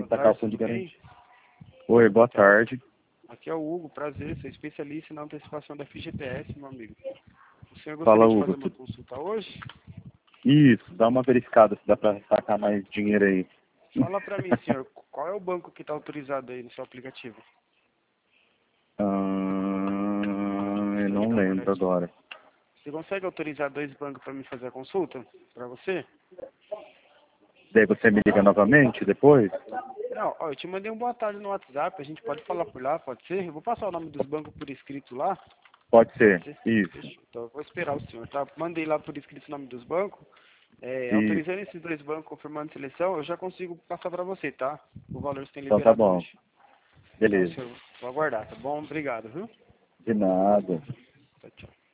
da calção de garantia. Oi, boa tarde. Aqui é o Hugo, prazer, sou especialista na antecipação da FGTS, meu amigo. O senhor Fala, gostaria de Hugo. fazer uma consulta hoje? Isso, dá uma verificada se dá pra sacar mais dinheiro aí. Fala pra mim, senhor, qual é o banco que está autorizado aí no seu aplicativo? Eu não lembro agora. Você consegue autorizar 2 bancos para me fazer a consulta? Para você? Daí você me liga novamente depois? Não, ó, eu te mandei um boa tarde no WhatsApp, a gente pode falar por lá, pode ser? Eu vou passar o nome dos bancos por escrito lá. Pode ser, isso. Fechou. Então eu vou esperar o senhor, tá? Mandei lá por escrito o nome dos bancos. Isso. Autorizando esses 2 bancos, confirmando a seleção, eu já consigo passar para você, tá? O valor você tem Então tá liberado bom. hoje. Então, Beleza. senhor, vou aguardar, tá bom? Obrigado, viu? De nada. Tchau, tchau.